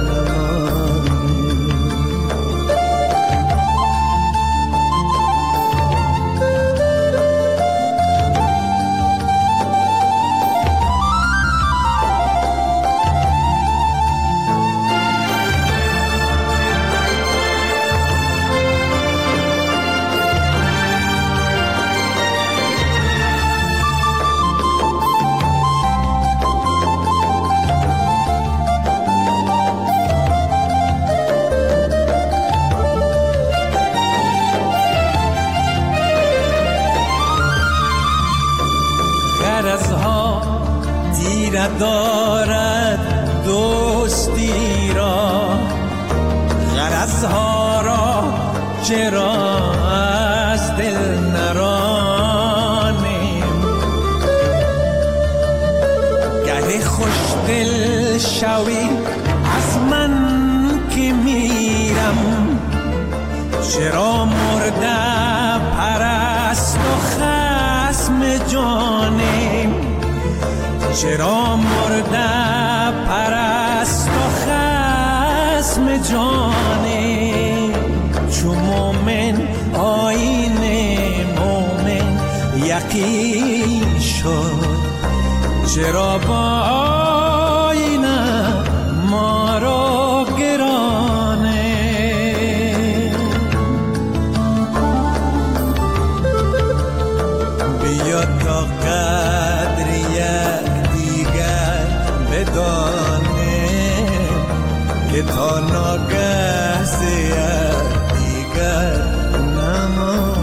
دارد دوستی را غرضها را چرا از دل نرانیم گه خوش دل شوی از من که میرم چرا مرده پرست و خصم جانیم چرا مرده پرست و خصم جانه چو مومن آیین مومن یقین شد چرا با آینه ما را گرانه بیا تا قدر یک بدانه که تا ناگه زیاد دیگر نمان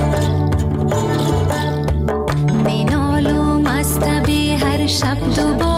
شب دوباره